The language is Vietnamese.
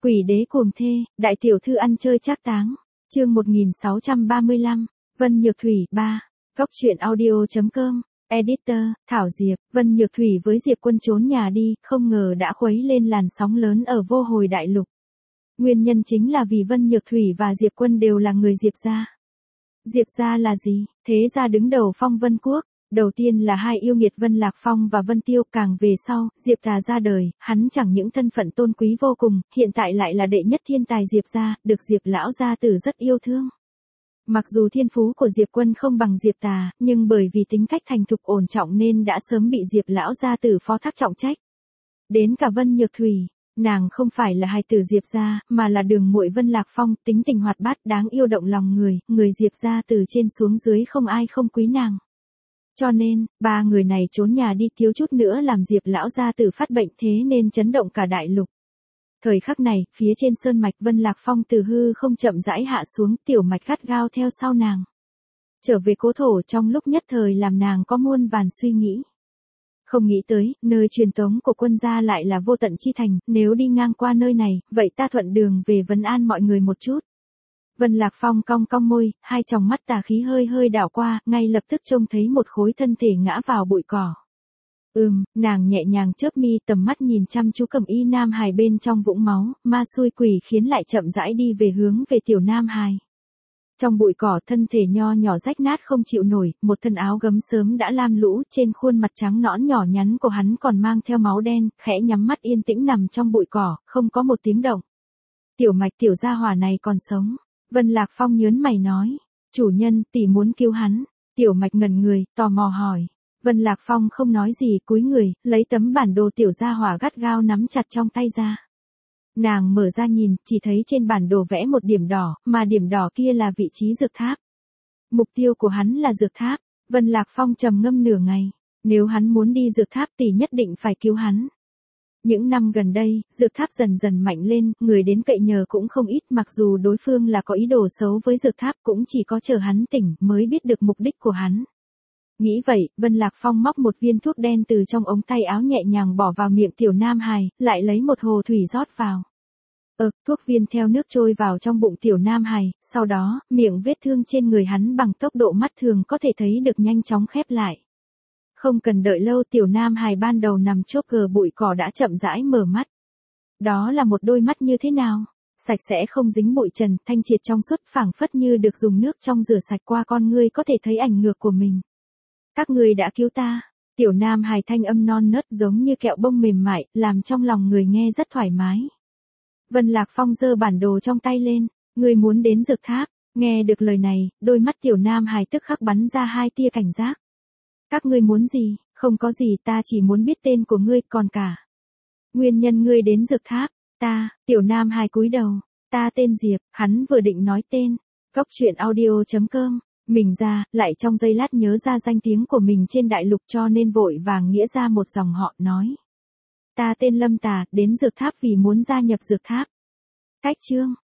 Quỷ đế cuồng thê, đại tiểu thư ăn chơi trác táng. Chương 1635, Vân Nhược Thủy 3. Góc truyện audio.com. Editor, Thảo Diệp. Vân Nhược Thủy với Diệp Quân trốn nhà đi, không ngờ đã khuấy lên làn sóng lớn ở Vô Hồi Đại Lục. Nguyên nhân chính là vì Vân Nhược Thủy và Diệp Quân đều là người Diệp gia. Diệp gia là gì? Thế gia đứng đầu Phong Vân Quốc. Đầu tiên là hai yêu nghiệt Vân Lạc Phong và Vân Tiêu, càng về sau, Diệp Tà ra đời, hắn chẳng những thân phận tôn quý vô cùng, hiện tại lại là đệ nhất thiên tài Diệp gia, được Diệp lão gia tử rất yêu thương. Mặc dù thiên phú của Diệp Quân không bằng Diệp Tà, nhưng bởi vì tính cách thành thục ổn trọng nên đã sớm bị Diệp lão gia tử phó thác trọng trách. Đến cả Vân Nhược Thủy, nàng không phải là hài tử Diệp gia, mà là đường muội Vân Lạc Phong, tính tình hoạt bát, đáng yêu động lòng người Diệp gia từ trên xuống dưới không ai không quý nàng. Cho nên, ba người này trốn nhà đi thiếu chút nữa làm Diệp lão gia tử phát bệnh, thế nên chấn động cả đại lục. Thời khắc này, phía trên sơn mạch Vân Lạc Phong từ hư không chậm rãi hạ xuống, tiểu mạch gắt gao theo sau nàng. Trở về cố thổ trong lúc nhất thời làm nàng có muôn vàn suy nghĩ. Không nghĩ tới, nơi truyền tống của quân gia lại là Vô Tận Chi Thành, nếu đi ngang qua nơi này, vậy ta thuận đường về vấn an mọi người một chút. Vân Lạc Phong cong cong môi, hai tròng mắt tà khí hơi hơi đảo qua, ngay lập tức trông thấy một khối thân thể ngã vào bụi cỏ. Nàng nhẹ nhàng chớp mi, tầm mắt nhìn chăm chú Cẩm Y Nam Hài bên trong vũng máu, ma xui quỷ khiến lại chậm rãi đi về hướng về tiểu Nam Hài. Trong bụi cỏ, thân thể nho nhỏ rách nát không chịu nổi, một thân áo gấm sớm đã lam lũ, trên khuôn mặt trắng nõn nhỏ nhắn của hắn còn mang theo máu đen, khẽ nhắm mắt yên tĩnh nằm trong bụi cỏ, không có một tiếng động. Tiểu Mạch tiểu gia hỏa này còn sống. Vân Lạc Phong nhớn mày nói, chủ nhân, tỷ muốn cứu hắn. Tiểu Mạch ngẩn người, tò mò hỏi. Vân Lạc Phong không nói gì, cúi người, lấy tấm bản đồ tiểu gia hỏa gắt gao nắm chặt trong tay ra. Nàng mở ra nhìn, chỉ thấy trên bản đồ vẽ một điểm đỏ, mà điểm đỏ kia là vị trí dược tháp. Mục tiêu của hắn là dược tháp. Vân Lạc Phong trầm ngâm nửa ngày, nếu hắn muốn đi dược tháp tỷ nhất định phải cứu hắn. Những năm gần đây, dược tháp dần dần mạnh lên, người đến cậy nhờ cũng không ít, mặc dù đối phương là có ý đồ xấu với dược tháp cũng chỉ có chờ hắn tỉnh mới biết được mục đích của hắn. Nghĩ vậy, Vân Lạc Phong móc một viên thuốc đen từ trong ống tay áo nhẹ nhàng bỏ vào miệng tiểu Nam Hài, lại lấy một hồ thủy rót vào. Thuốc viên theo nước trôi vào trong bụng tiểu Nam Hài, sau đó, miệng vết thương trên người hắn bằng tốc độ mắt thường có thể thấy được nhanh chóng khép lại. Không cần đợi lâu, tiểu Nam Hài ban đầu nằm chốt gờ bụi cỏ đã chậm rãi mở mắt. Đó là một đôi mắt như thế nào? Sạch sẽ không dính bụi trần, thanh triệt trong suốt, phảng phất như được dùng nước trong rửa sạch qua con ngươi có thể thấy ảnh ngược của mình. Các người đã cứu ta. Tiểu Nam Hài thanh âm non nớt giống như kẹo bông mềm mại, làm trong lòng người nghe rất thoải mái. Vân Lạc Phong giơ bản đồ trong tay lên, ngươi muốn đến dược tháp. Nghe được lời này, đôi mắt tiểu Nam Hài tức khắc bắn ra hai tia cảnh giác. Các ngươi muốn gì? Không có gì, ta chỉ muốn biết tên của ngươi, còn cả nguyên nhân ngươi đến dược tháp. Tiểu Nam Hài cúi đầu, ta tên Diệp. Hắn vừa định nói tên, góc truyện audio.com, mình ra, lại trong giây lát nhớ ra danh tiếng của mình trên đại lục cho nên vội vàng nghĩa ra một dòng họ, nói. Ta tên Lâm Tà, đến dược tháp vì muốn gia nhập dược tháp. Cách chương.